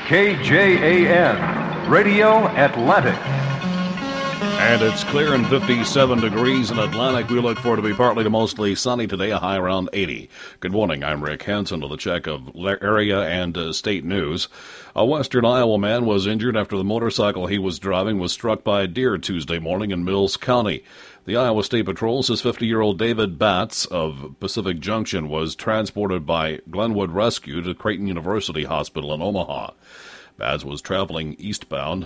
KJAN, Radio Atlantic. And it's clear and 57 degrees in Atlantic. We look for it to be partly to mostly sunny today, a high around 80. Good morning, I'm Rick Hansen with a check of area and state news. A western Iowa man was injured after the motorcycle he was driving was struck by a deer Tuesday morning in Mills County. The Iowa State Patrol says 50-year-old David Batts of Pacific Junction was transported by Glenwood Rescue to Creighton University Hospital in Omaha. Batts was traveling westbound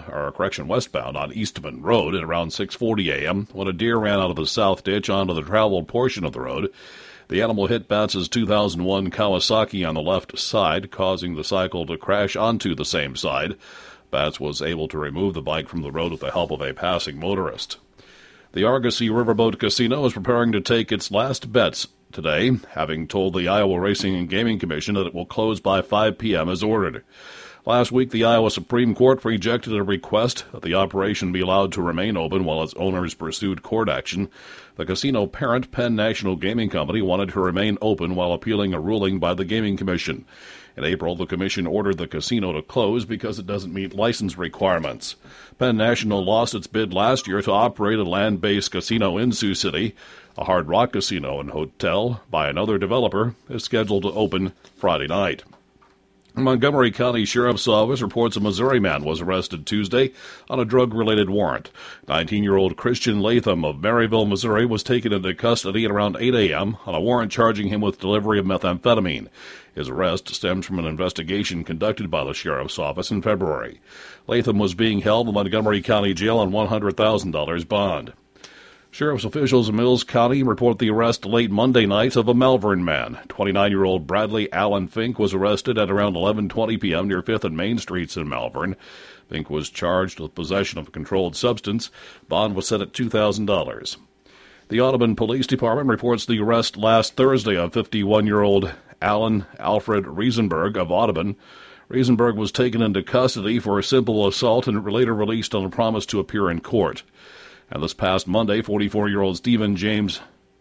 on Eastman Road at around 6:40 a.m. when a deer ran out of the south ditch onto the traveled portion of the road. The animal hit Batts' 2001 Kawasaki on the left side, causing the cycle to crash onto the same side. Batts was able to remove the bike from the road with the help of a passing motorist. The Argosy Riverboat Casino is preparing to take its last bets today, having told the Iowa Racing and Gaming Commission that it will close by 5 p.m. as ordered. Last week, the Iowa Supreme Court rejected a request that the operation be allowed to remain open while its owners pursued court action. The casino parent, Penn National Gaming Company, wanted to remain open while appealing a ruling by the Gaming Commission. In April, the commission ordered the casino to close because it doesn't meet license requirements. Penn National lost its bid last year to operate a land-based casino in Sioux City. A Hard Rock casino and hotel by another developer is scheduled to open Friday night. Montgomery County Sheriff's Office reports a Missouri man was arrested Tuesday on a drug-related warrant. 19-year-old Christian Latham of Maryville, Missouri, was taken into custody at around 8 a.m. on a warrant charging him with delivery of methamphetamine. His arrest stems from an investigation conducted by the Sheriff's Office in February. Latham was being held in Montgomery County Jail on $100,000 bond. Sheriff's officials in Mills County report the arrest late Monday night of a Malvern man. 29-year-old Bradley Allen Fink was arrested at around 11:20 p.m. near 5th and Main Streets in Malvern. Fink was charged with possession of a controlled substance. Bond was set at $2,000. The Audubon Police Department reports the arrest last Thursday of 51-year-old Alan Alfred Riesenberg of Audubon. Riesenberg was taken into custody for a simple assault and later released on a promise to appear in court. And this past Monday, 44-year-old Stephen James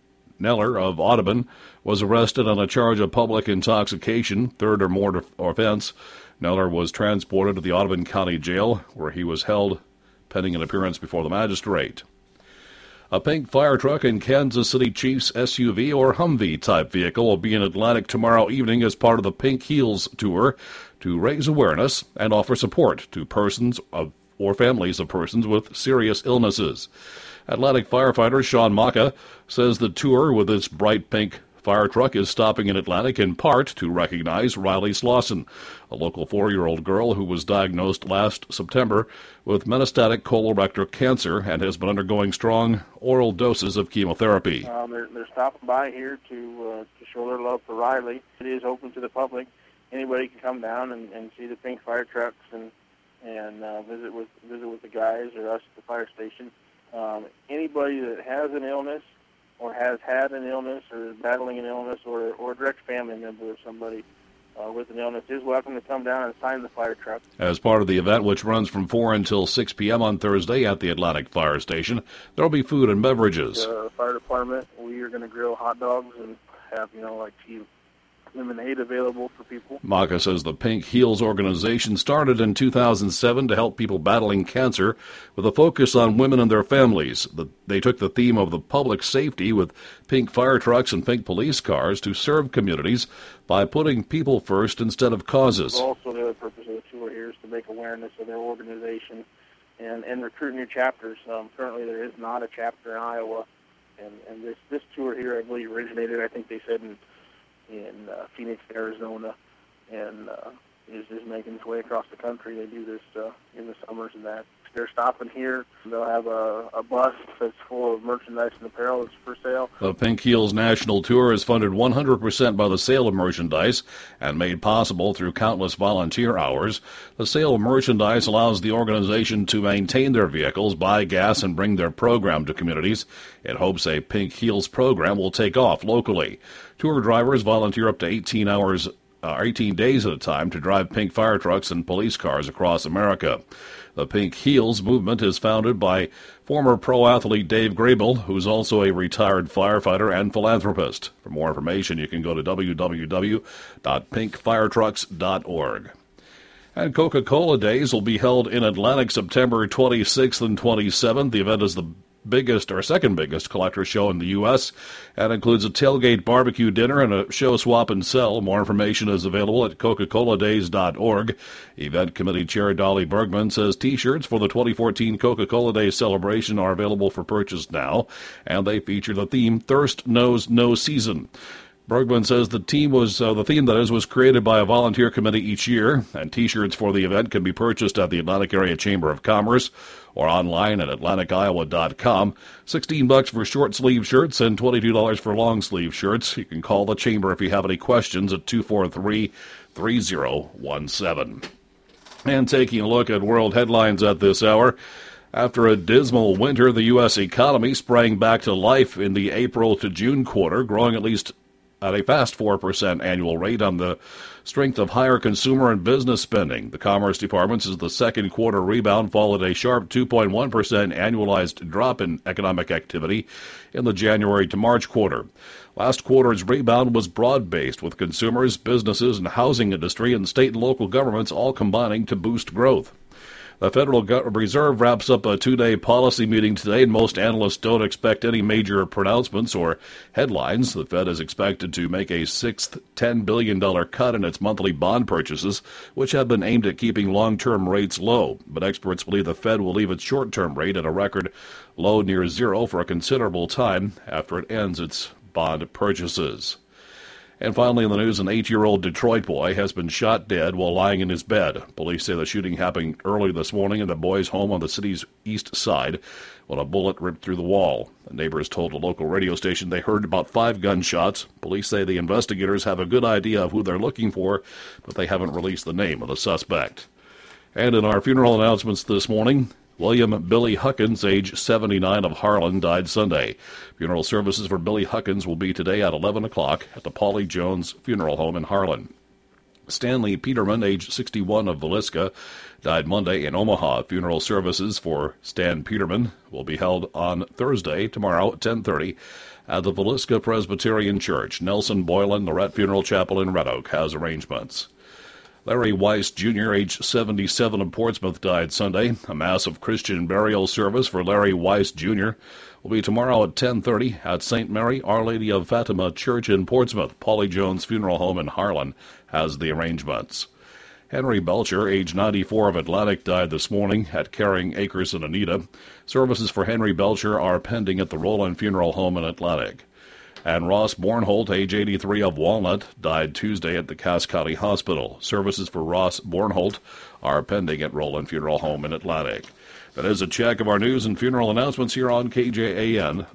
Neller of Audubon was arrested on a charge of public intoxication, third or more offense. Neller was transported to the Audubon County Jail, where he was held pending an appearance before the magistrate. A pink fire truck and Kansas City Chiefs SUV or Humvee-type vehicle will be in Atlantic tomorrow evening as part of the Pink Heals Tour to raise awareness and offer support to persons or families of persons with serious illnesses. Atlantic firefighter Sean Maka says the tour with its bright pink fire truck is stopping in Atlantic in part to recognize Riley Slauson, a local 4-year-old girl who was diagnosed last September with metastatic colorectal cancer and has been undergoing strong oral doses of chemotherapy. They're stopping by here to show their love for Riley. It is open to the public. Anybody can come down and see the pink fire trucks and visit with the guys or us at the fire station. Anybody that has an illness or has had an illness or is battling an illness or a direct family member of somebody with an illness is welcome to come down and sign the fire truck. As part of the event, which runs from 4 until 6 p.m. on Thursday at the Atlantic Fire Station, there will be food and beverages. The fire department, we are going to grill hot dogs and have, lemonade available for people. Maka says the Pink Heals organization started in 2007 to help people battling cancer with a focus on women and their families. They took the theme of the public safety with pink fire trucks and pink police cars to serve communities by putting people first instead of causes. Also, the other purpose of the tour here is to make awareness of their organization and recruit new chapters. Currently, there is not a chapter in Iowa, and this tour here, I believe, originated, I think they said, in Phoenix, Arizona, and is making its way across the country. They do this in the summers and that. They're stopping here. They'll have a bus that's full of merchandise and apparel that's for sale. The Pink Heals National Tour is funded 100% by the sale of merchandise and made possible through countless volunteer hours. The sale of merchandise allows the organization to maintain their vehicles, buy gas, and bring their program to communities. It hopes a Pink Heals program will take off locally. Tour drivers volunteer up to 18 days at a time to drive pink fire trucks and police cars across America. The Pink Heals movement is founded by former pro athlete Dave Grable, who's also a retired firefighter and philanthropist. For more information, you can go to www.pinkfiretrucks.org. And Coca-Cola Days will be held in Atlantic September 26th and 27th. The event is the biggest or second biggest collector show in the U.S. and includes a tailgate barbecue dinner and a show swap and sell. More information is available at coca-coladays.org. Event committee chair Dolly Bergman says T-shirts for the 2014 Coca-Cola Day celebration are available for purchase now, and they feature the theme Thirst Knows No Season. Bergman says the theme was created by a volunteer committee each year, and T-shirts for the event can be purchased at the Atlantic Area Chamber of Commerce or online at atlanticiowa.com. $16 for short-sleeve shirts and $22 for long-sleeve shirts. You can call the Chamber if you have any questions at 243-3017. And taking a look at world headlines at this hour. After a dismal winter, the U.S. economy sprang back to life in the April to June quarter, growing at least at a fast 4% annual rate on the strength of higher consumer and business spending. The Commerce Department says the second quarter rebound followed a sharp 2.1% annualized drop in economic activity in the January to March quarter. Last quarter's rebound was broad-based, with consumers, businesses, and housing industry and state and local governments all combining to boost growth. The Federal Reserve wraps up a two-day policy meeting today, and most analysts don't expect any major pronouncements or headlines. The Fed is expected to make a sixth $10 billion cut in its monthly bond purchases, which have been aimed at keeping long-term rates low. But experts believe the Fed will leave its short-term rate at a record low near zero for a considerable time after it ends its bond purchases. And finally in the news, an 8-year-old Detroit boy has been shot dead while lying in his bed. Police say the shooting happened early this morning in the boy's home on the city's east side when a bullet ripped through the wall. The neighbors told a local radio station they heard about 5 gunshots. Police say the investigators have a good idea of who they're looking for, but they haven't released the name of the suspect. And in our funeral announcements this morning, William Billy Huckins, age 79, of Harlan, died Sunday. Funeral services for Billy Huckins will be today at 11 o'clock at the Polly Jones Funeral Home in Harlan. Stanley Peterman, age 61, of Villisca, died Monday in Omaha. Funeral services for Stan Peterman will be held on Thursday, tomorrow at 10:30 at the Villisca Presbyterian Church. Nelson Boylan, Lorette Funeral Chapel in Red Oak, has arrangements. Larry Weiss Jr., age 77, of Portsmouth, died Sunday. A massive Christian burial service for Larry Weiss Jr. will be tomorrow at 10:30 at St. Mary Our Lady of Fatima Church in Portsmouth. Polly Jones Funeral Home in Harlan has the arrangements. Henry Belcher, age 94, of Atlantic, died this morning at Caring Acres in Anita. Services for Henry Belcher are pending at the Roland Funeral Home in Atlantic. And Ross Bornholt, age 83, of Walnut, died Tuesday at the Cass County Hospital. Services for Ross Bornholt are pending at Roland Funeral Home in Atlantic. That is a check of our news and funeral announcements here on KJAN.